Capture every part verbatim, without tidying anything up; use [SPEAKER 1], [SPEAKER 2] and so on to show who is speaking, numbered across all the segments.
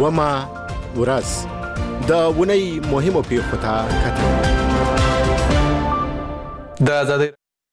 [SPEAKER 1] و ما ورځ د ونی مهمو پیښو ته کتل.
[SPEAKER 2] د آزادۍ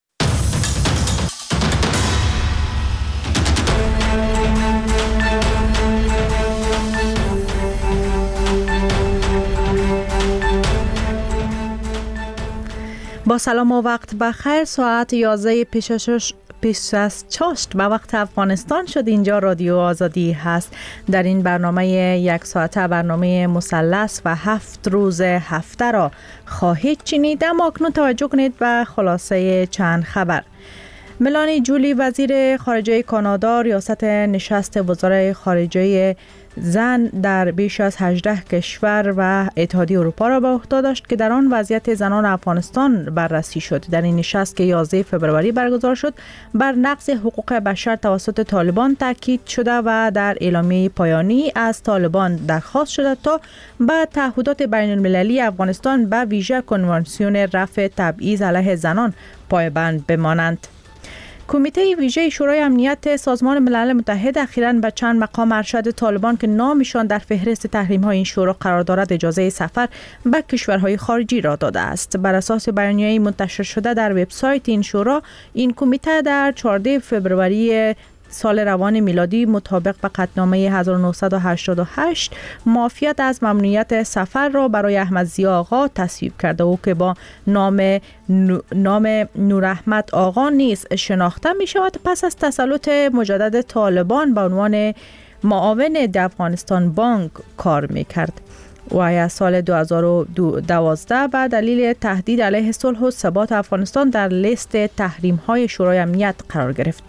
[SPEAKER 3] با سلام و وقت بخیر. ساعت یازده پیش از پیش از چاشت به وقت افغانستان شد. اینجا رادیو آزادی هست. در این برنامه یک ساعته برنامه مثلث و هفت روز هفته را خواهید شنید. اما اکنون توجه کنید به خلاصه چند خبر. ملانی جولی وزیر خارجه کانادا ریاست نشست وزرای خارجه زن در بیش از هجده کشور و اتحادیه اروپا را به عهده داشت که در آن وضعیت زنان افغانستان بررسی شد. در این نشست که یازده فوریه برگزار شد بر نقض حقوق بشر توسط طالبان تاکید شده و در اعلامیه پایانی از طالبان درخواست شده تا به تعهدات بین المللی افغانستان به ویژه کنوانسیون رفع تبعیض علیه زنان پایبند بمانند. کمیته ویژه شورای امنیت سازمان ملل متحد اخیراً به چند مقام ارشد طالبان که نامشان در فهرست تحریم‌های این شورا قرار دارد اجازه سفر به کشورهای خارجی را داده است. بر اساس بیانیه‌ای منتشر شده در وبسایت این شورا، این کمیته در چهاردهم فوریه سال روان میلادی مطابق به قطعنامه هزار و نهصد و هشتاد و هشت معافیت از ممنوعیت سفر را برای احمد ضیا آقا تصویب کرده او که با نام نام نوراحمد آقا نیز شناخته می شود. پس از تسلط مجدد طالبان به عنوان معاون افغانستان بانک کار می کرد. وی از سال دو هزار و دوازده به دلیل تهدید علیه صلح و ثبات افغانستان در لیست تحریم‌های شورای امنیت قرار گرفت.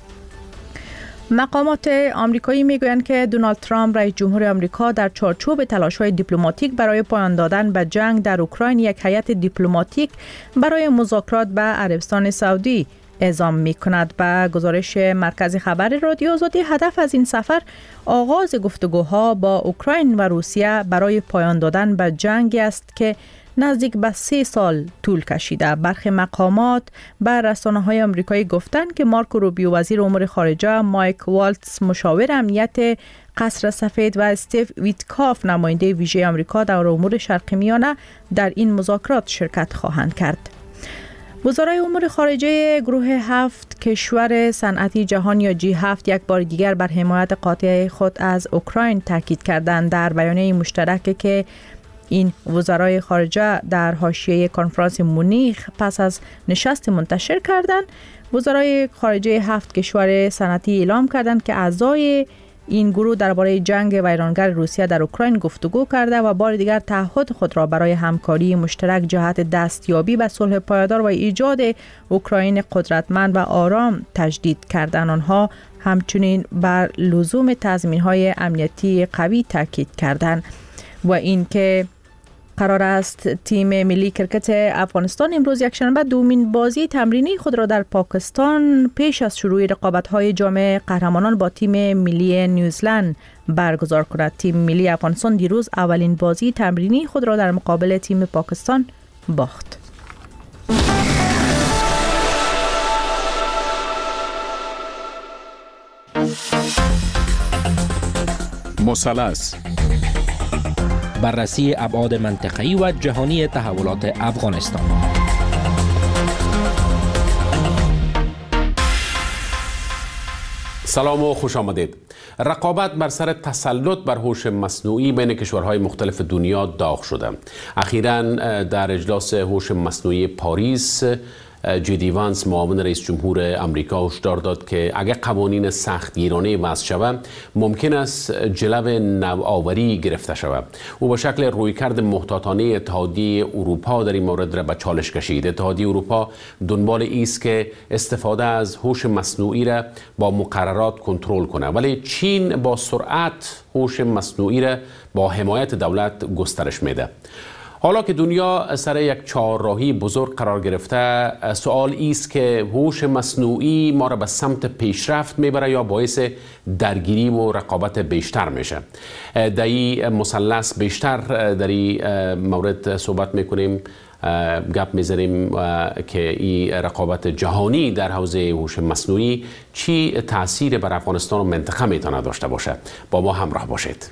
[SPEAKER 3] مقامات آمریکایی میگویند که دونالد ترامپ رئیس جمهور آمریکا در چارچوب تلاش‌های دیپلماتیک برای پایان دادن به جنگ در اوکراین یک هیئت دیپلماتیک برای مذاکرات به عربستان سعودی اعزام می‌کند. به گزارش مرکز خبر رادیو آزادی، هدف از این سفر آغاز گفتگوها با اوکراین و روسیه برای پایان دادن به جنگی است که نزدیک به سه سال طول کشیده. برخی مقامات به رسانه‌های آمریکایی گفتند که مارکو روبیو وزیر امور خارجه، مایک والتز مشاور امنیت قصر سفید و استیو ویتکاف نماینده ویژه آمریکا در امور شرق میانه در این مذاکرات شرکت خواهند کرد. وزرای امور خارجه گروه هفت کشور صنعتی جهان یا جی هفت یک بار دیگر بر حمایت قاطع خود از اوکراین تاکید کردند. در بیانیه مشترک که این وزرای خارجه در حاشیه کنفرانس مونیخ پس از نشست منتشر کردند، وزرای خارجه هفت کشور صنعتی اعلام کردند که اعضای این گروه درباره جنگ ویرانگر روسیه در اوکراین گفتگو کرده و بار دیگر تعهد خود را برای همکاری مشترک جهت دستیابی به صلح پایدار و ایجاد اوکراین قدرتمند و آرام تجدید کردند. آنها همچنین بر لزوم تضمین‌های امنیتی قوی تاکید کردند و اینکه قرار است تیم ملی کرکت افغانستان امروز یکشنبه دومین بازی تمرینی خود را در پاکستان پیش از شروع رقابت‌های جام قهرمانان با تیم ملی نیوزلند برگزار کند. تیم ملی افغانستان دیروز اولین بازی تمرینی خود را در مقابل تیم پاکستان باخت.
[SPEAKER 4] مثلث، بررسی ابعاد منطقه‌ای و جهانی تحولات افغانستان.
[SPEAKER 5] سلام و خوش آمدید. رقابت بر سر تسلط بر هوش مصنوعی بین کشورهای مختلف دنیا داغ شده. اخیراً در اجلاس هوش مصنوعی پاریس، جی دی وانس معاون رئیس جمهور آمریکا هشدار داد که اگر قوانین سختگیرانه وضع شود ممکن است جلو نوآوری گرفته شود. او با شکل رویکرد محتاطانه اتحادیه اروپا در این مورد را به چالش کشید. اتحادیه اروپا دنبال است که استفاده از هوش مصنوعی را با مقررات کنترل کنه، ولی چین با سرعت هوش مصنوعی را با حمایت دولت گسترش میده. حالا که دنیا سر یک چهارراهی بزرگ قرار گرفته، سوال است که هوش مصنوعی ما را به سمت پیشرفت میبره یا باعث درگیری و رقابت بیشتر میشه. در این مثلث بیشتر در این مورد صحبت میکنیم، گپ میزنیم که این رقابت جهانی در حوزه هوش مصنوعی چی تأثیر بر افغانستان و منطقه میتونه داشته باشه. با ما همراه باشید.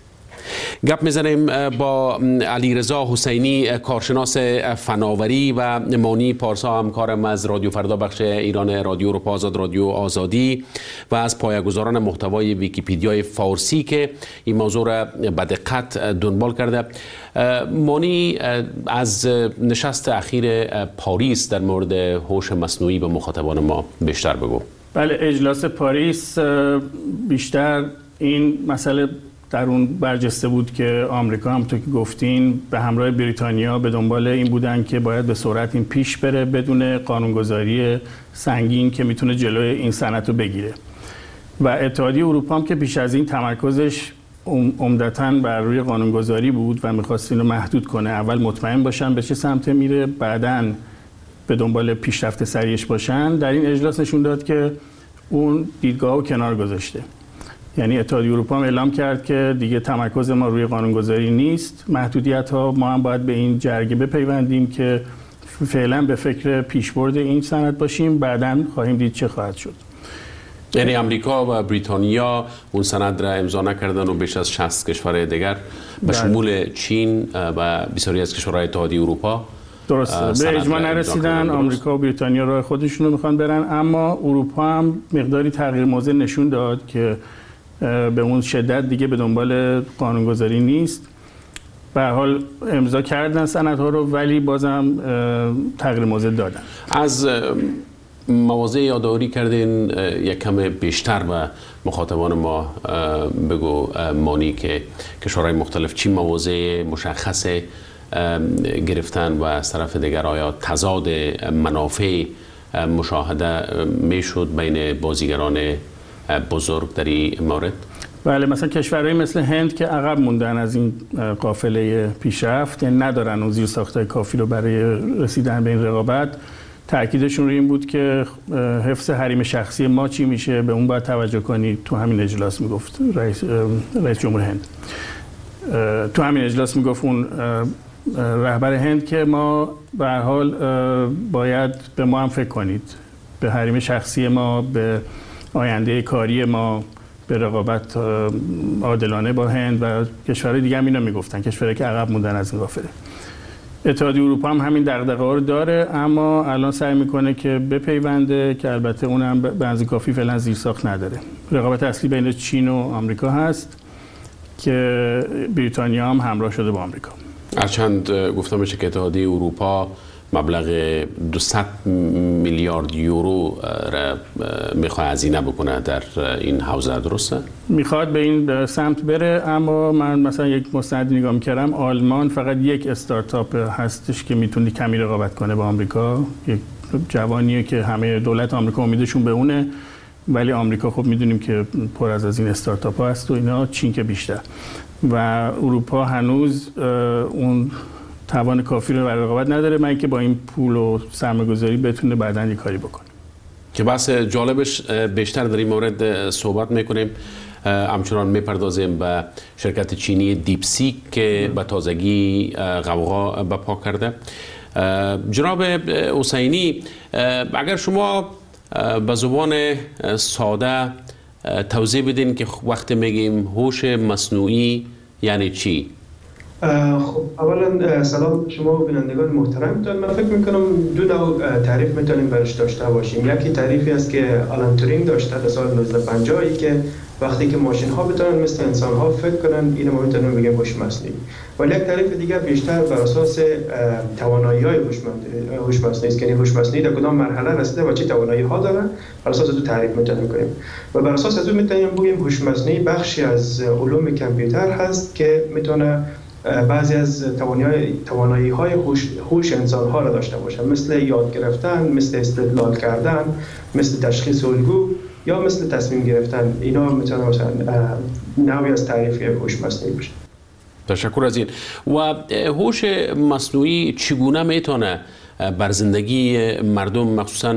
[SPEAKER 5] گپ میزنیم با علیرضا حسینی، کارشناس فناوری و مانی پارسا، همکارم از رادیو فردا بخش ایران رادیو اروپا آزاد، رادیو آزادی، و از پایه‌گذاران محتوای ویکی‌پدیا فارسی که این موضوع را به دقت دنبال کرده. مانی، از نشست اخیر پاریس در مورد هوش مصنوعی به مخاطبان ما بیشتر بگو.
[SPEAKER 2] بله، اجلاس پاریس بیشتر این مسئله در اون برجسته بود که آمریکا همونطور که گفتین به همراه بریتانیا به دنبال این بودن که باید به سرعت این پیش بره بدون قانونگذاری سنگین که میتونه جلوی این صنعت رو بگیره. و اتحادیه اروپا هم که پیش از این تمرکزش عمدتاً بر روی قانونگذاری بود و می‌خواست اینو محدود کنه، اول مطمئن باشن به چه سمت میره، بعداً به دنبال پیشرفت سریعش باشن، در این اجلاس نشون داد که اون دیدگاه رو کنار گذاشته. یعنی اتحادیه اروپا هم اعلام کرد که دیگه تمرکز ما روی قانونگذاری نیست، محدودیت ها، ما هم باید به این جرگه بپیوندیم که فعلا به فکر پیشبرد این صنعت باشیم، بعداً خواهیم دید چه خواهد شد.
[SPEAKER 5] یعنی امریکا و بریتانیا اون سند را امضا نکردن و بیش از شصت کشور دیگر به شمول چین و بسیاری از کشورهای اتحادیه اروپا
[SPEAKER 2] درسته به اجماع نرسیدن. آمریکا و بریتانیا راه خودشون رو میخوان برن، اما اروپا هم مقداری تغییر موضع نشون داد که به اون شدت دیگه به دنبال قانونگذاری نیست. به هر حال امضا کردن سندها رو، ولی بازم تغییر موضع دادن. از
[SPEAKER 5] مواضع یادآوری کردین یک کم بیشتر و مخاطبان ما بگو مانی که کشورهای مختلف چی مواضع مشخص گرفتن و از طرف دیگر آیا تضاد منافع مشاهده میشد بین بازیگران بزرگ در این مورد؟
[SPEAKER 2] بله، مثلا کشورهایی مثل هند که عقب موندن از این قافله پیشرفت، یعنی ندارن اون زیرساخت‌های کافی رو برای رسیدن به این رقابت، تأکیدشون روی این بود که حفظ حریم شخصی ما چی میشه، به اون باید توجه کنید. تو همین اجلاس میگفت رئیس رئیس جمهور هند، تو همین اجلاس میگفت اون رهبر هند که ما به هر حال باید به ما هم فکر کنید، به حریم شخصی ما، به آینده کاری ما، به رقابت عادلانه با هند و کشورهای دیگه هم اینو میگفتن، کشورهایی که عقب موندن از این قافله. اتحادیه اروپا هم همین دغدغه‌ها رو داره، اما الان سعی میکنه که بپیونده، که البته اونم به اندازه کافی فعلا زیرساخت نداره. رقابت اصلی بین چین و آمریکا هست که بریتانیا هم همراه شده با آمریکا.
[SPEAKER 5] هرچند گفتم بشه که اتحادیه اروپا مبلغ دویست میلیارد یورو را میخواد هزینه بکنه در این حوزه، درسته؟
[SPEAKER 2] میخواد به این سمت بره، اما من مثلا یک مستند نگاه میکردم، آلمان فقط یک استارتاپ هستش که میتونه کمی رقابت کنه با آمریکا، یک جوانیه که همه دولت آمریکا امیدشون به اونه، ولی آمریکا خب میدونیم که پر از از این استارتاپ ها هست و اینا، چین که بیشتر، و اروپا هنوز اون توان کافی رو برای رقابت نداره، من که با این پول و سرمایه‌گذاری بتونه بعداً یه کاری بکنه.
[SPEAKER 5] که بحث جالبش بیشتر در این مورد صحبت میکنیم، همچنان میپردازیم به شرکت چینی دیپسیک که به تازگی غوغا برپا کرده. جناب حسینی، اگر شما به زبان ساده توضیح بدین که وقتی میگیم هوش مصنوعی یعنی چی؟
[SPEAKER 6] خب اولا سلام شما و بینندگان محترمتون. من فکر میکنم دو نوع تعریف میتونیم برش داشته باشیم. یکی تعریفی است که آلن تورینگ داشته در سال نوزده پنجاه ای که وقتی که ماشین ها بتونن مثل انسان ها فکر کنن، اینو ما میتونیم بگیم هوش مصنوعی. ولی یک تعریف دیگر بیشتر بر اساس توانایی های هوش مصنوعی است، یعنی هوش مصنوعی در کدام مرحله رسیده و چه توانایی ها داره، بر اساس دو تعریف میتونیم کنیم. و بر اساس از اون میتونیم بگیم هوش مصنوعی بخشی از علوم کامپیوتر هست که میتونه بعضی از توانایی های هوش هوش انسان ها را داشته باشه، مثل یاد گرفتن، مثل استدلال کردن، مثل تشخیص الگو یا مثل تصمیم گرفتن. اینا میتونه مثلا نوعی از تعریف هوش مصنوعی باشه.
[SPEAKER 5] تشکر از این. و هوش مصنوعی چگونه میتونه بر زندگی مردم، مخصوصا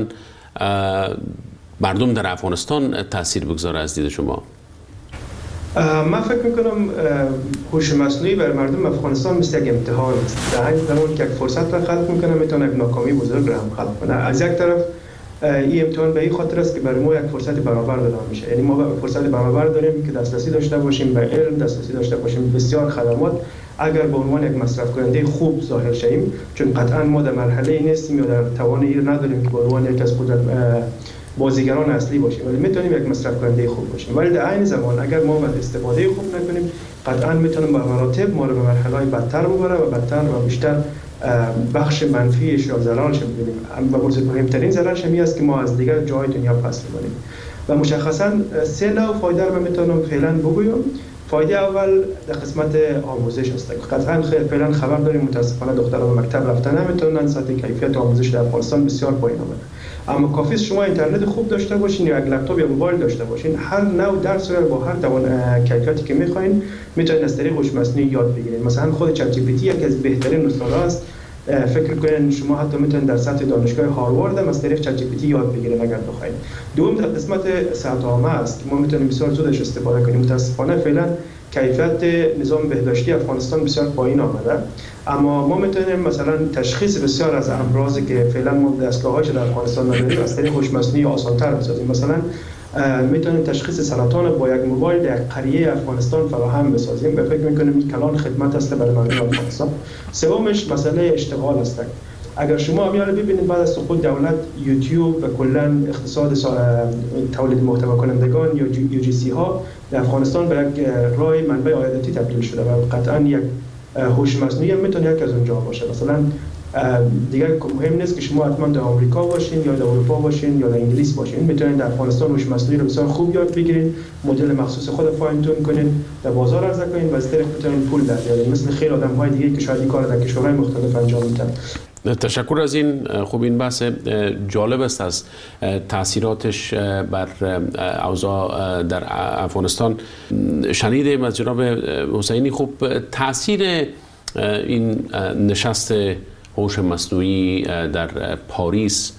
[SPEAKER 5] مردم در افغانستان تاثیر بگذاره از دید شما؟
[SPEAKER 6] من فکر میکنم هوش مصنوعی بر مردم افغانستان مثل یک امتحان است. در همین زمان که یک فرصت را خلق میکنه، میتونه یک ناکامی بزرگ را هم خلق کنه. از یک طرف این امتحان به این خاطر است که برای ما یک فرصت برابر داده میشه. یعنی ما فرصت برابر داریم که دسترسی داشته باشیم به علم، دسترسی داشته باشیم به بسیار خدمات. اگر به عنوان یک مصرف کننده خوب ظاهر شویم، چون قطعا ما در مرحله ای نیستیم یا در توان این نداریم که به عنوان یک از خود بازیگران اصلی باشیم، ولی میتونیم یک مصرف کننده خوب باشیم. ولی در عین زمان اگر ما استفاده خوب نکنیم، قطعا میتونیم به مراتب ما رو به مرحله بدتر ببره و بدتر و بیشتر بخش منفیش یا ضررش ببینیم. و مهمترین ضررش این است که ما از دیگر جای دنیا پس می‌مانیم. و مشخصا سه نوع فایده رو میتونم فعلا بگویم. فایده اول در قسمت آموزش است. قطعا فعلا خبر داریم متاسفانه دختران به مکتب رفتن نمیتونن، سطح کیفیت آموزش در افغانستان بسیار پایین آمده. اما کافی است شما اینترنت خوب داشته باشین یا یک لپتاپ یا موبایل داشته باشین، هر نوع درس رو با هر توان کیفیتی که میخواین میتونید از طریق هوش مصنوعی یاد بگیرید. مثلا خود چت جی پی تی یکی از بهترین مثال‌ها است. فکر کنین شما حتی میتونید در سطح دانشگاه هاروارد هم از طریق چت جی پی تی یاد بگیرید اگر بخواید. دوم در قسمت صحت عامه است که ما میتونیم بسیار زودش استفاده کنیم. متاسفانه فعلا کیفیت نظام بهداشتی افغانستان بسیار پایین آمده، اما ما میتونیم مثلا تشخیص بسیار از امراضی که فعلا ما دستگاه‌هاش در افغانستان نداریم از طریق هوش مصنوعی آسان‌تر بسازیم. مثلا میتونیم تشخیص سرطان با یک موبایل در قریه افغانستان فراهم بسازیم و فکر میکنیم این کلان خدمت است برای مردم افغانستان. سومش مسئله اشتغال است. اگر شما امیال ببینید بعد از سقوط دولت یوتیوب و کلا اقتصاد تولید محتوا کنندگان یا یو جی سی ها در افغانستان به یک راه منبع عایداتی تبدیل شده و قطعا یک هوش مصنوعی هم میتونه یک از اونجا باشه. مثلا دیگه مهم نیست که شما حتما در آمریکا باشین یا در اروپا باشین یا در انگلیس باشین، میتونید در افغانستان هوش مصنوعی رو بسیار خوب یاد بگیرید، مدل مخصوص خود فاین تون کنید، در بازار عرضه کنید و از طریق میتونید پول در بیارید، مثل خیلی آدم‌های دیگه که شاید این کار در کشورهای مختلف انجام میدن.
[SPEAKER 5] تشکر از این. خوب این بحث جالب است از تاثیراتش بر اوضاع در افغانستان شنیدیم از جناب حسینی. خوب تاثیر این نشست هوش مصنوعی در پاریس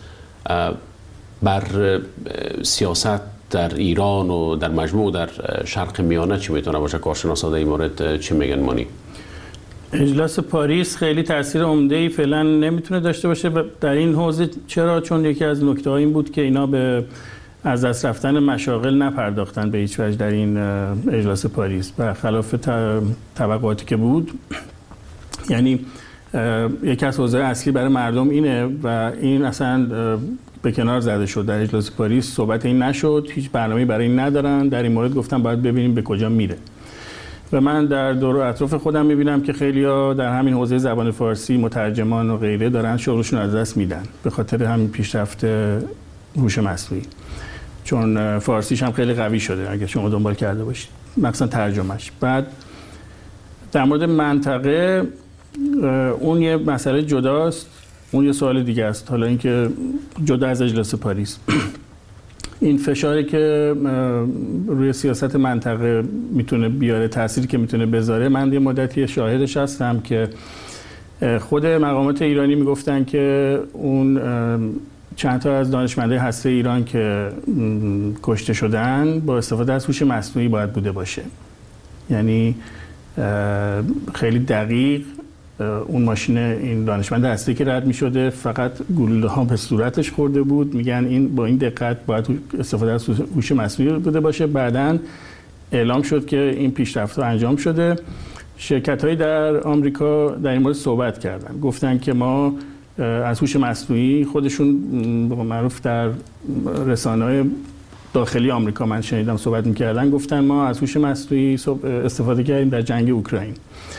[SPEAKER 5] بر سیاست در ایران و در مجموع در شرق میانه چی میتونه باشه؟ کارشناسا در این مورد چی میگن مانی؟
[SPEAKER 2] اجلاس پاریس خیلی تاثیر عمده‌ای فعلا نمیتونه داشته باشه در این حوزه. چرا؟ چون یکی از نکته‌ها این بود که اینا به از دست رفتن مشاغل نپرداختن به هیچ وجه در این اجلاس پاریس، برخلاف توقعاتی که بود. یعنی یکی از حوزه‌های اصلی برای مردم اینه و این اصلا به کنار زده شد. در اجلاس پاریس صحبت این نشد، هیچ برنامه‌ای برای این ندارن. در این مورد گفتم باید ببینیم به کجا میره. و من در دور و اطراف خودم میبینم که خیلی‌ها در همین حوزه زبان فارسی، مترجمان و غیره دارن شغلشون از دست میدن به خاطر همین پیشرفت هوش مصنوعی، چون فارسیش هم خیلی قوی شده اگه شما دنبال کرده باشید، مثلا ترجمهش. بعد در مورد منطقه اون یه مسئله جداست، اون یه سوال دیگه است. حالا اینکه جدا از اجلاس پاریس این فشاری که روی سیاست منطقه میتونه بیاره، تأثیری که میتونه بذاره، من یه مدتی شاهدش هستم که خود مقامات ایرانی میگفتن که اون چند تا از دانشمندای هسته ایران که کشته شدن با استفاده از هوش مصنوعی باید بوده باشه. یعنی خیلی دقیق اون ماشین این دانشمند هسته که رد می شده فقط گلوله ها به صورتش خورده بود، میگن این با این دقت باید استفاده از هوش مصنوعی بوده باشه. بعداً اعلام شد که این پیشرفت ها انجام شده. شرکت هایی در آمریکا در این مورد صحبت کردن، گفتن که ما از هوش مصنوعی، خودشون معروف در رسانه‌های داخلی آمریکا من شنیدم صحبت می‌کردن، گفتن ما از هوش مصنوعی استفاده کردیم در جنگ اوکراین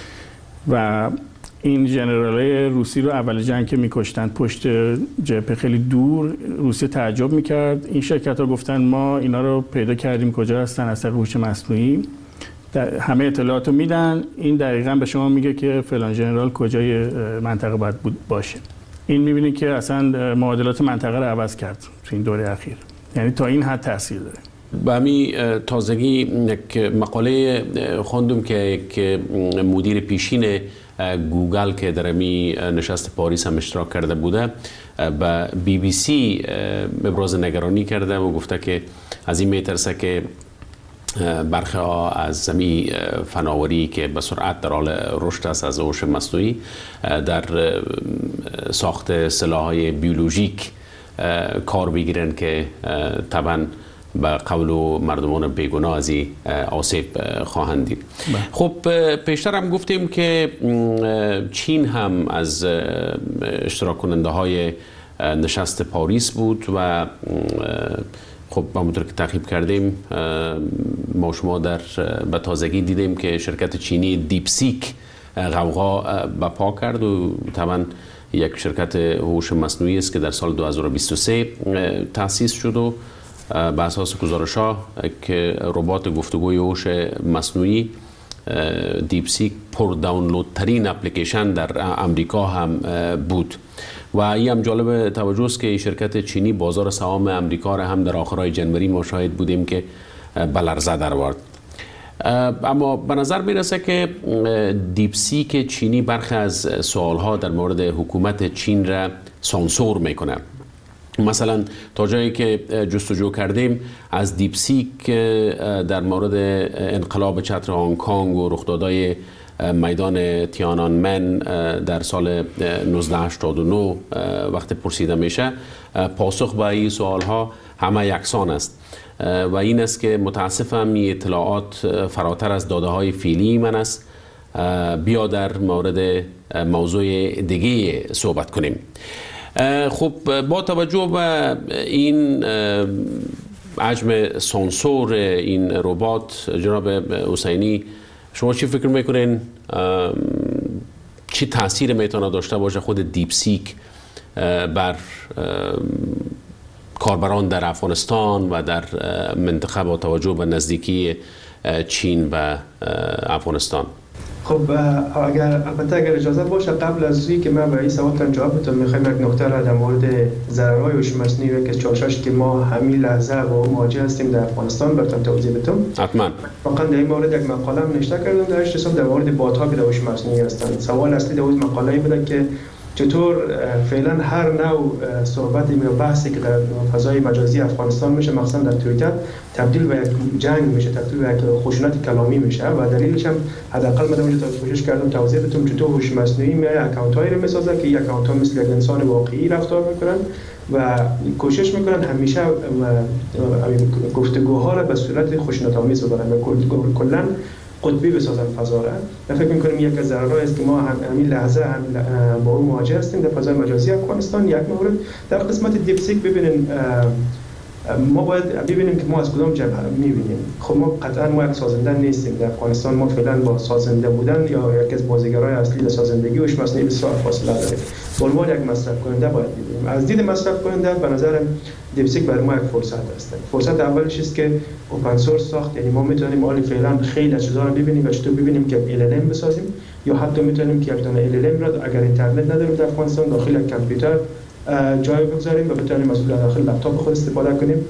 [SPEAKER 2] و این ژنرالای روسی رو اول جنگ که می‌کشتن پشت جبهه خیلی دور، روسیه تعجب می‌کرد. این شرکت‌ها گفتن ما اینا رو پیدا کردیم کجا هستن از طریق هوش مصنوعی، همه اطلاعاتو میدن، این دقیقاً به شما میگه که فلان ژنرال کجای منطقه باید باشه. این می‌بینید که اصلا معادلات منطقه رو عوض کرد تو این دوره اخیر، یعنی تا این حد تاثیر داره.
[SPEAKER 5] به همین تازگی یک مقاله خوندم که که مدیر پیشین گوگل که در می نشست پاریس هم اشتراک کرده بوده به بی بی سی ابراز نگرانی کرده و گفته که از این میترسه که برخی ها از زمین فناوری که به سرعت در حال رشد است از هوش مصنوعی در ساخت سلاح‌های بیولوژیک کار بگیرن که طبعا به قول و مردمان بیگناه از این آسیب خواهند دید. خب پیشتر هم گفتیم که چین هم از اشتراک کننده های نشست پاریس بود و خب همونطور که تعقیب کردیم ما شما در به تازگی دیدیم که شرکت چینی دیپسیک غوغا برپا کرد و طبعا یک شرکت هوش مصنوعی است که در سال دو هزار و بیست و سه تأسیس شد و به اساس گزارش‌ها که ربات گفتگوی هوش مصنوعی دیپسیک پر دانلود ترین اپلیکیشن در امریکا هم بود و این هم جالب توجه است که شرکت چینی بازار سهام امریکا را هم در آخرهای جنوری ما شاهد بودیم که به لرزه در آورد. اما به نظر میرسه که دیپسیک چینی برخی از سوالها در مورد حکومت چین را سانسور میکنه. مثلا تا جایی که جستجو کردیم از دیپسیک در مورد انقلاب چتر هنگ کنگ و رخدادهای میدان تیانانمن در سال نوزده هشتاد و نه وقتی پرسیده میشه پاسخ به این سوالها همه یکسان است و این است که متاسفم این اطلاعات فراتر از داده های فعلی من است. بیا در مورد موضوع دیگه صحبت کنیم. خب با توجه به این حجم سانسور این ربات جناب حسینی شما چی فکر میکنین چی تاثیر میتونه داشته باشه خود دیپسیک بر کاربران در افغانستان و در منطقه با توجه به نزدیکی چین به افغانستان؟
[SPEAKER 6] خب اگر البته اگر اجازه باشه قبل از اینکه من به این سوالتان جواب بدم میخوایم یک نکته را در مورد ضررهای هوش مصنوعی که چالشش که ما همین لحظه با مواجه هستیم در افغانستان براتون توضیح بدم.
[SPEAKER 5] حتما.
[SPEAKER 6] واقعا در این مورد یک مقاله هم نوشته کردم در اشتباه در مورد بات‌ها که در هوش مصنوعی هستند. سوال اصلی در اون مقاله بوده که چطور فعلا هر نوع صحبتی و بحثی که در فضای مجازی افغانستان میشه مخصوصا در توییتر تبدیل به یک جنگ میشه، تبدیل به یک خشونت کلامی میشه و دلیلش هم حداقل من اونجا کوشش کردم توضیح بدم چطور هوش مصنوعی میای اکانت هایی رو میسازه که یک اکانت ها مثل یک انسان واقعی رفتار میکنن و کوشش میکنن همیشه گفتگوها رو به صورت خشونت آمیز ببرن و کلا قطبی بسازن فضا را. من فکر می‌کنم یک از ضررهایی است که ما همین لحظه هم با اون مواجه هستیم در فضای مجازی افغانستان. یک مورد در قسمت دیپسیک ببینین ما باید ببینیم که ما از کدام جبهه می‌بینیم. خب ما قطعا ما یک سازنده نیستیم در افغانستان. ما فعلا با سازنده بودن یا یک از بازیگرای اصلی در سازندگی هوش مصنوعی بسیار فاصله داریم. به عنوان یک مصرف کننده باید ببینیم. از دید مصرف کننده به نظر دیپسیک برای ما یک فرصت است. فرصت اولش است که اوپن سورس ساخت، یعنی ما میتونیم حالا فعلا خیلی چیزا رو ببینیم و چطور ببینیم که ال ال ام بسازیم یا حتی میتونیم که یک دانه ال ال ام را اگر اینترنت نداریم در افغانستان داخل یک کامپیوتر جای بگذاریم و بتونیم از داخل لپتاپ خود استفاده کنیم.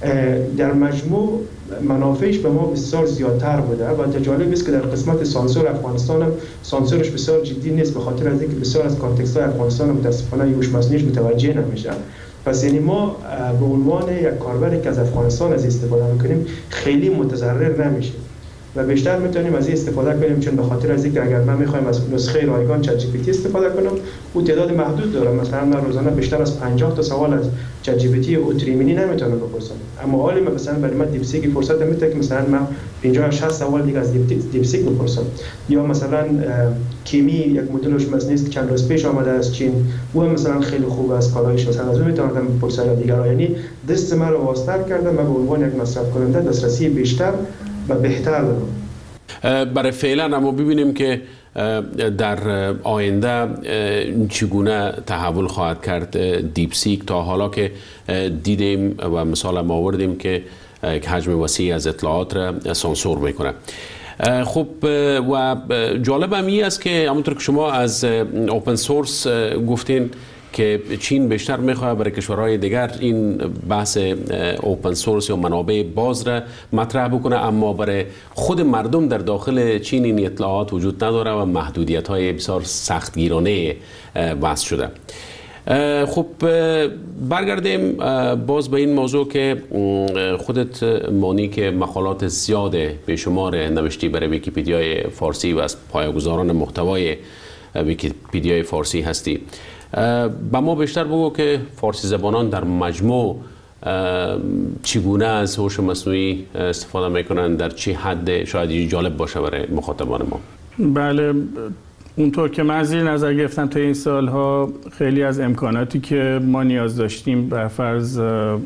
[SPEAKER 6] در مجموع منافعش به ما بسیار زیادتر بوده و جالب است که در قسمت سانسور افغانستان هم سانسورش بسیار جدی نیست به خاطر از اینکه بسیار از کانتکست های افغانستان متاسفانه هوش مصنوعی متوجه نمیشه. پس یعنی ما به عنوان یک کاربری که از افغانستان از استفاده میکنیم خیلی متضرر نمیشیم و بیشتر میتونیم از این استفاده کنیم، چون به خاطر از اینکه اگر من میخوایم از نسخه رایگان چت جی پی تی استفاده کنم او تعداد محدود داره. مثلا من روزانه بیشتر از پنجاه تا سوال از چت جی پی تی و تریمینی نمیتونم بپرسم، اما حالی مثلا برای من دیپسیک فرصت میده که مثلا من پنجاه شصت سوال دیگه از دیپسیک بپرسم. یا مثلا کیمی یک مدل هوش مصنوعی است که چند روز پیش آمده از چین، او مثلا خیلی خوب است کارایش، مثلا از اون میتونم بپرسم دیگه. یعنی دست من رو واسطه کردم و به عنوان یک مصرف کننده دسترسی بیشتر و بهتر دارم.
[SPEAKER 5] برای فعلا اما ببینیم که در آینده چگونه تحول خواهد کرد دیپسیک. تا حالا که دیدیم و مثال ما آوردیم که حجم وسیع از اطلاعات را سانسور میکنه. خب و جالب هم این است که همونطور که شما از اوپن سورس گفتین که چین بیشتر میخواد برای کشورهای دیگر این بحث اوپن سورس یا منابع باز را مطرح بکنه، اما برای خود مردم در داخل چین این اطلاعات وجود نداره و محدودیت های بسیار سختگیرانه وضع شده. خب برگردیم باز به این موضوع که خودت مانی که مقالات زیاد به شمار نوشتی برای ویکی‌پدیای فارسی و از پایه‌گذاران محتوای ویکی‌پدیای فارسی هستی. با ما بیشتر بگو که فارسی زبانان در مجموع چگونه از هوش مصنوعی استفاده میکنن، در چه حد شاید جالب باشه برای مخاطبان ما.
[SPEAKER 2] بله، اونطور که من زیر نظر گرفتم تا این سالها خیلی از امکاناتی که ما نیاز داشتیم بر فرض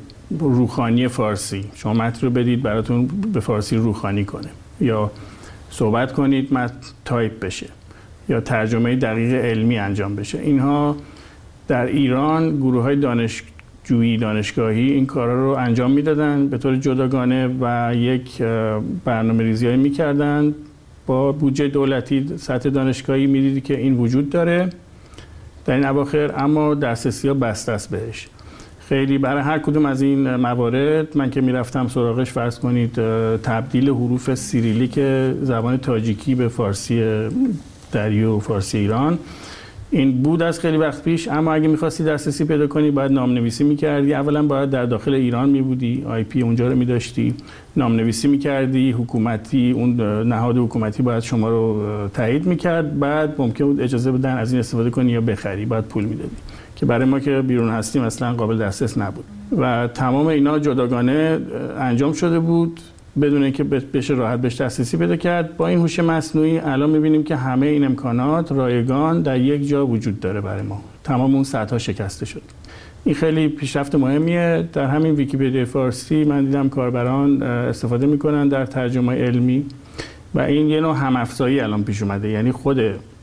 [SPEAKER 2] روخانی فارسی، شما متن رو بدید براتون به فارسی روخانی کنه، یا صحبت کنید متن تایپ بشه، یا ترجمه دقیق علمی انجام بشه، اینها در ایران گروه های دانشجویی دانشگاهی این کارا رو انجام میدادن به طور جداگانه و یک برنامه ریزی هایی میکردن با بودجه دولتی. سطح دانشگاهی میدیدی که این وجود داره در این اواخر، اما دسترسی ها بسته است بهش. خیلی برای هر کدوم از این موارد من که میرفتم سراغش، فرض کنید تبدیل حروف سیریلیک زبان تاجیکی به فارسی دری و فارسی ایران، این بود از خیلی وقت پیش. اما اگه می‌خواستی دسترسی پیدا کنی باید نامنویسی می‌کردی. اولا باید در داخل ایران می‌بودی، آی پی اونجا رو می‌داشتی، نامنویسی می‌کردی، حکومتی اون نهاد حکومتی باید شما رو تایید می‌کرد، بعد ممکن بود اجازه بدن از این استفاده کنی یا بخری، باید پول می‌دادی که برای ما که بیرون هستیم اصلا قابل دسترس نبود. و تمام اینا جداگانه انجام شده بود بدون اینکه بشه راحت بهش دسترسی پیدا کرد. با این هوش مصنوعی الان می‌بینیم که همه این امکانات رایگان در یک جا وجود داره برای ما. تمام اون سطح‌ها شکسته شد. این خیلی پیشرفت مهمیه. در همین ویکی‌پدیا فارسی من دیدم کاربران استفاده می‌کنن در ترجمه علمی و این یه نوع هم‌افزایی الان پیش اومده. یعنی خود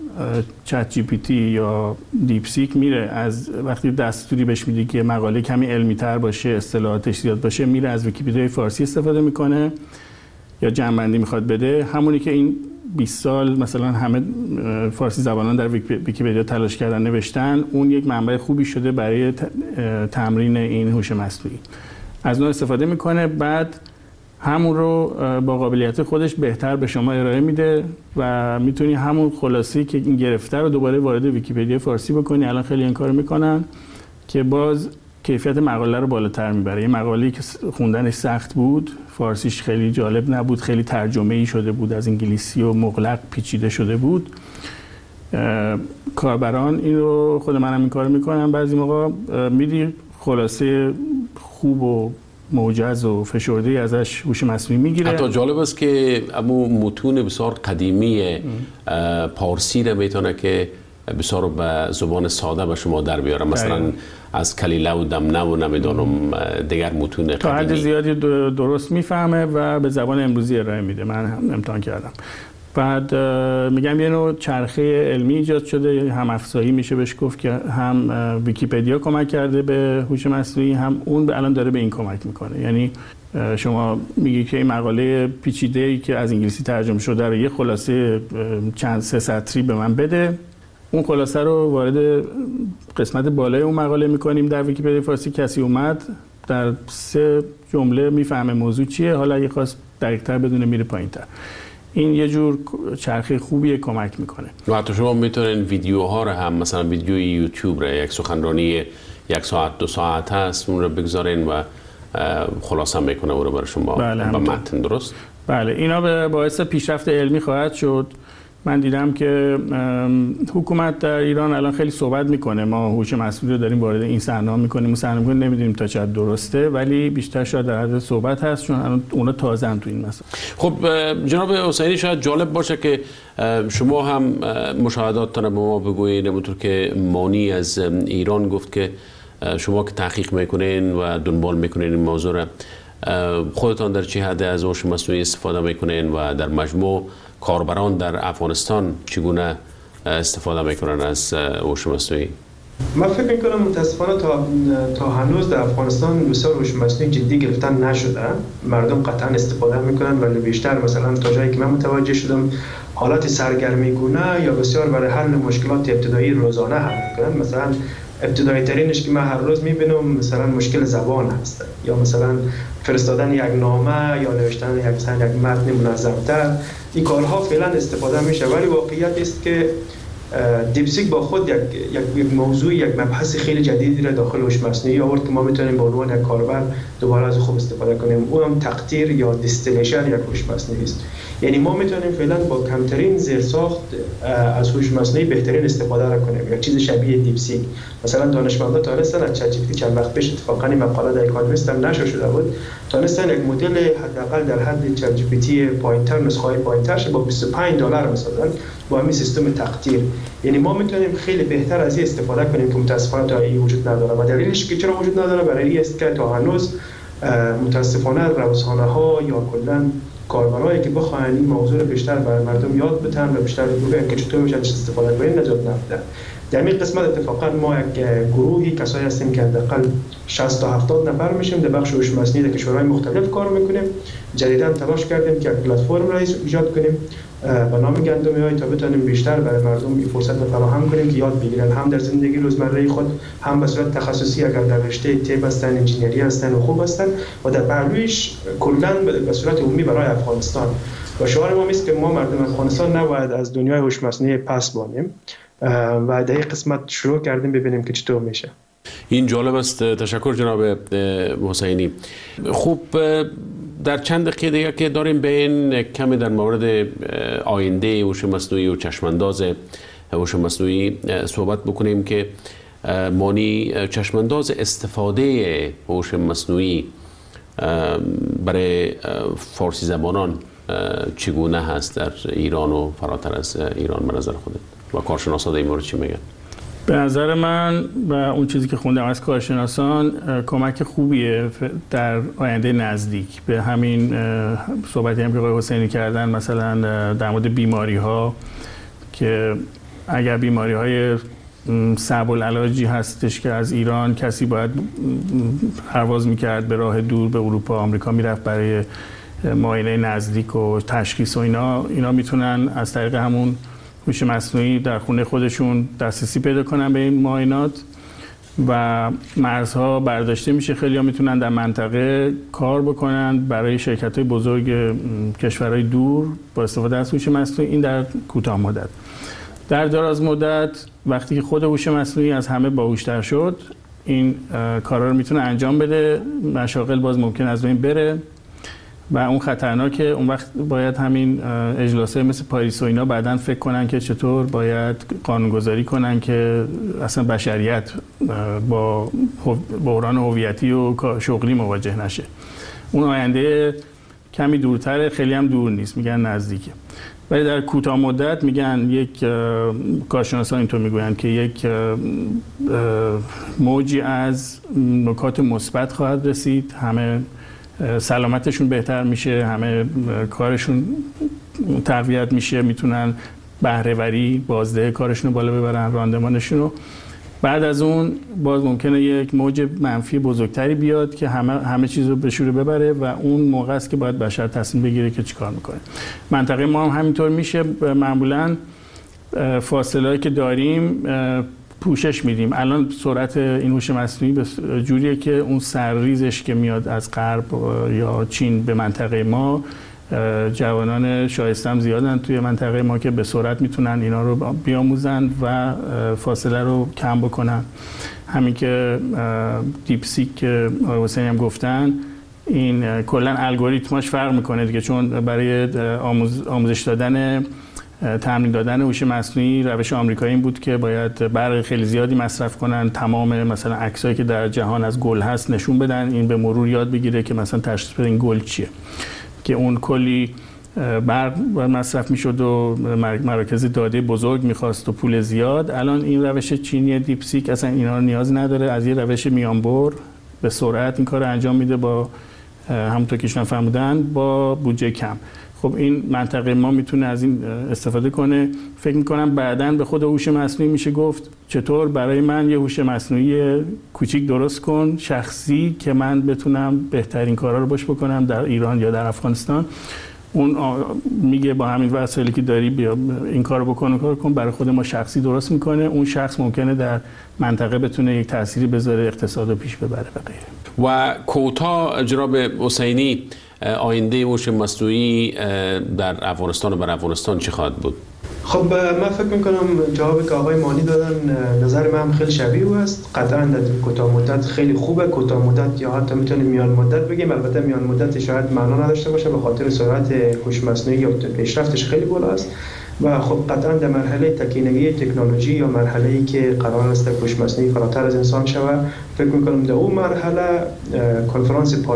[SPEAKER 2] چت جی پی تی یا دیپ سیک میره از وقتی دستوری بهش میدی که مقاله کمی علمی تر باشه، اصطلاحاتش زیاد باشه، میره از ویکی‌پدیا فارسی استفاده میکنه یا جمع‌بندی میخواد بده، همونی که این بیست سال مثلا همه فارسی زبانان در ویکی‌پدیا تلاش کردن نوشتن، اون یک منبع خوبی شده برای تمرین این هوش مصنوعی. از اون استفاده میکنه، بعد همون رو با قابلیت خودش بهتر به شما ارائه میده و میتونی همون خلاصی که این گرفته رو دوباره وارد ویکی‌پدیا فارسی بکنی. الان خیلی این کارو میکنن که باز کیفیت مقاله رو بالاتر میبره. یه مقاله‌ای که خوندنش سخت بود، فارسیش خیلی جالب نبود، خیلی ترجمه‌ای شده بود از انگلیسی و مغلق پیچیده شده بود، کاربران این رو، خود منم این کارو میکنم بعضی موقع، میدی خلاصه خوب و موجز و فشرده‌ای ازش هوش مصنوعی میگیره.
[SPEAKER 5] حتی جالب است که امو متون بسیار قدیمی پارسی رو میتونه که بسیار به زبان ساده به شما در بیاره، مثلا از کلیله و دمنه و نمیدونم دیگر متون قدیمی
[SPEAKER 2] تا حد زیادی درست میفهمه و به زبان امروزی ارائه میده. من هم امتحان کردم. بعد میگم یه نوع چرخه علمی ایجاد شده، هم افزایی میشه بهش گفت که هم ویکی‌پدیا کمک کرده به هوش مصنوعی، هم اون الان داره به این کمک میکنه. یعنی شما میگی که این مقاله پیچیده‌ای که از انگلیسی ترجمه شده رو یه خلاصه چند سه سطری به من بده، اون خلاصه رو وارد قسمت بالای اون مقاله میکنیم در ویکی‌پدیا فارسی. کسی اومد در سه جمله میفهمه موضوع چیه، حالا اگه خواست دقیق‌تر بدونه میره پایین‌تر. این یه جور چرخه خوبیه، کمک میکنه.
[SPEAKER 5] و حتی شما میتونین ویدیوها رو هم، مثلا ویدیوی یوتیوب رو، یک سخنرانی یک ساعت دو ساعت هست، اون رو بگذارین و خلاصه میکنه اون رو برای شما
[SPEAKER 2] بله
[SPEAKER 5] با متن. درست؟
[SPEAKER 2] بله، اینا به باعث پیشرفت علمی خواهد شد. من دیدم که حکومت در ایران الان خیلی صحبت میکنه، ما هوش مصنوعی رو داریم وارد این صحنه میکنیم، اون صحنه میکنیم، نمیدونیم تا چقدر درسته، ولی بیشتر شاید در حد صحبت هست چون الان اونا تازه‌ان تو این مسئله.
[SPEAKER 5] خب جناب حسینی، شاید جالب باشه که شما هم مشاهداتتون رو به ما بگویید، همونطور که مانی از ایران گفت که شما که تحقیق میکنین و دنبال میکنین این موضوع رو، خودتان در چه حد از هوش مصنوعی استفاده میکنین و در مجموع کاربران در افغانستان چگونه استفاده میکنن از هوش مصنوعی؟
[SPEAKER 6] من فکر میکنم متاسفانه تا تا هنوز در افغانستان بسیار هوش مصنوعی جدی گرفتن نشده. مردم قطعا استفاده میکنن، ولی بیشتر مثلا تا جایی که من متوجه شدم حالات سرگرمی گونه یا بسیار برای حل مشکلات ابتدایی روزانه حل میکنن. مثلا ابتدایی ترینش که من هر روز میبینم مثلا مشکل زبان هست، یا مثلا فرستادن یک نامه یا نوشتن یک مثلا یک متن منظم‌تر. این کارها فعلا استفاده میشه، ولی واقعیت است که دیپسیک با خود یک یک موضوع یک مبحث خیلی جدیدی را داخل هوش مصنوعی آورد که ما میتونیم به عنوان یک کاربر دوباره از خوب استفاده کنیم. اون هم تقطیر یا دیستیلیشن یک هوش مصنوعی است. یعنی ما میتونیم فعلا با کمترین زیرساخت از هوش مصنوعی بهترین استفاده را کنیم. یک چیز شبیه دیپسیک. مثلا دانشمندان تونستن از چت جی پی تی چند وقت پیش اتفاقا مقاله در اکانومیست هم نشر شده بود، تونستن یک مدل حداقل در حد چت جی پی تی پایینتر، نسخه پایینترش با بیست و پنج دلار مثلا با همین سیستم تقطیر. یعنی ما میتونیم خیلی بهتر از این استفاده کنیم که متاسفانه تا این وجود نداره. و دلیلش که چرا وجود نداره برای این است که تا هنوز متاسفانه رسانه‌ها یا کلا کاربرایی که بخواهند این موضوع رو بیشتر برای مردم یاد بدن و بیشتر بگن که چطور میشه استفاده کنیم نجات نمیدن. در این قسمت اتفاقا ما یک گروهی کسایی هستیم که حداقل شصت تا هفتاد نفر میشیم در بخش هوش مصنوعی در کشورهای مختلف کار میکنیم. جدیدا تلاش کردیم که یک پلتفرم را ایجاد کنیم به نام گندمی‌های تا بتونیم بیشتر برای مردم این فرصت رو فراهم کنیم که یاد بگیرن، هم در زندگی روزمره خود، هم به صورت تخصصی اگر در رشته طب هستن، انجینری هستن و خوب هستن، و در پهلویش کلا به صورت عمومی برای افغانستان. و شعار ما است که ما مردم افغانستان نباید از دنیای هوش مصنوعی پس بانیم و در این قسمت شروع کردیم ببینیم که چطور میشه.
[SPEAKER 5] این جالب است. تشکر جناب حسینی. خوب، در چند دقیقه دیگه که داریم به این کمی در مورد آینده هوش مصنوعی و چشمانداز هوش مصنوعی صحبت بکنیم که مانی چشمانداز استفاده هوش مصنوعی برای فارسی زبانان چگونه هست در ایران و فراتر از ایران به نظر خودت و کارشناسان در این مورد چی میگن؟
[SPEAKER 2] به نظر من و اون چیزی که خوندم از کارشناسان کمک خوبیه در آینده نزدیک به همین صحبتی هم که آقای حسینی کردن، مثلا در مورد بیماری ها که اگر بیماری های صعب العلاجی هستش که از ایران کسی باید پرواز میکرد به راه دور به اروپا آمریکا میرفت برای معاینه نزدیک و تشخیص و اینا اینا میتونن از طریق همون هوش مصنوعی در خونه خودشون دسترسی پیدا کنن به این معاینات و مرزها برداشته میشه. خیلی ها میتونن در منطقه کار بکنن برای شرکت‌های بزرگ کشورهای دور با استفاده از هوش مصنوعی. این در کوتاه مدت. در دراز مدت وقتی که خود هوش مصنوعی از همه باهوش‌تر شد، این کارا رو میتونه انجام بده، مشاغل باز ممکن از بین بره و اون خطرناکه. اون وقت باید همین اجلاس‌های مثل پاریس و اینا بعداً فکر کنن که چطور باید قانون‌گذاری کنن که اصلا بشریت با بحران هویتی و شغلی مواجه نشه. اون آینده کمی دورتره، خیلی هم دور نیست، میگن نزدیکه. ولی در کوتاه مدت میگن یک کارشناسان اینطور میگویند که یک موجی از نکات مثبت خواهد رسید، همه سلامتشون بهتر میشه، همه کارشون تقویت میشه، میتونن بهره وری بازده کارشون رو بالا ببرن، راندمانشون رو. بعد از اون باز ممکنه یک موج منفی بزرگتری بیاد که همه همه چیز رو به شوره ببره و اون موقع است که باید بشر تصمیم بگیره که چیکار میکنه. منطقه ما هم همینطور میشه. معمولا فاصله‌ای که داریم پوشش میدیم. الان سرعت این هوش مصنوعی به جوریه که اون سرریزش که میاد از غرب یا چین به منطقه ما، جوانان شایسته هم زیادن توی منطقه ما که به سرعت میتونن اینا رو بیاموزن و فاصله رو کم بکنن. همین که دیپسیک که آقای حسینی هم گفتن، این کلا الگوریتماش فرق میکنه دیگه، چون برای آموز آموزش دادن تمرین دادن هوش مصنوعی روش آمریکایی این بود که باید برق خیلی زیادی مصرف کنن، تمام مثلا عکسایی که در جهان از گل هست نشون بدن، این به مرور یاد بگیره که مثلا تشخیص بده این گل چیه، که اون کلی برق مصرف میشد و مراکز داده بزرگ میخواست و پول زیاد. الان این روش چینی دیپسیک اصلا اینا رو نیاز نداره، از یه روش میانبر به سرعت این کار رو انجام میده با همونطور که شما فرمودن با بودجه کم. خب این منطقه ما میتونه از این استفاده کنه. فکر میکنم بعداً به خود هوش مصنوعی میشه گفت چطور برای من یه هوش مصنوعی کوچیک درست کن شخصی که من بتونم بهترین کارا رو باش بکنم در ایران یا در افغانستان. اون میگه با همین وسایلی که داری بیا این کارو بکن، کار کن، برای خود ما شخصی درست میکنه. اون شخص ممکنه در منطقه بتونه یک تأثیری بذاره، اقتصاد رو پیش ببره و غیره.
[SPEAKER 5] و کوتاه جناب حسینی، آینده هوش مصنوعی در افغانستان و بر افغانستان چی خواهد بود؟
[SPEAKER 6] خب من فکر میکنم جوابی که آقای مانی دادن نظر من هم خیلی شبیه است. قطعا در کوتاه مدت خیلی خوبه، کوتاه مدت یا حتی میتونیم میان مدت بگیم. البته میان مدت شاید معنا نداشته باشه به خاطر سرعت هوش مصنوعی یا پیشرفتش خیلی بالا است و خب قطعا در مرحله تکینگی تکنولوژی یا مرحله‌ای که قرار است هوش مصنوعی فراتر از انسان شود، فکر میکنم در اون مرحله کنفرانس